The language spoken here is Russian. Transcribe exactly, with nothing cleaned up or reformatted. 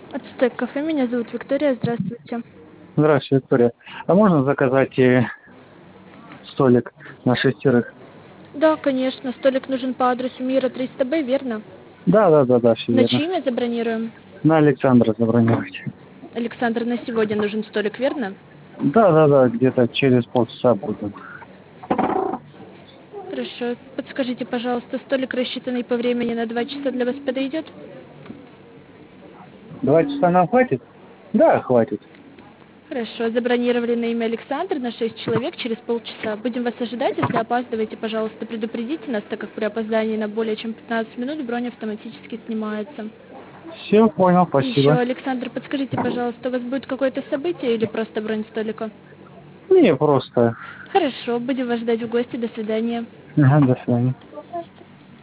Ацтек кафе, меня зовут Виктория, здравствуйте. Здравствуйте, Виктория. А можно заказать э, столик на шестерых? Да, конечно, столик нужен по адресу Мира триста Б, верно? Да, да, да, да, все На верно. чье имя забронируем? На Александра забронировать. Александр, на сегодня нужен столик, верно? Да, да, да, где-то через полчаса буду. Хорошо. Подскажите, пожалуйста, столик, рассчитанный по времени на два часа, для вас подойдет? Два часа нам хватит? Да, хватит. Хорошо, забронировали на имя Александр на шесть человек через полчаса. Будем вас ожидать, если опаздываете, пожалуйста, предупредите нас, так как при опоздании на более чем пятнадцать минут бронь автоматически снимается. Все, понял, И еще, спасибо. Александр, подскажите, пожалуйста, у вас будет какое-то событие или просто бронь столика? Не, просто. Хорошо, будем вас ждать в гости, до свидания. Ага, до свидания.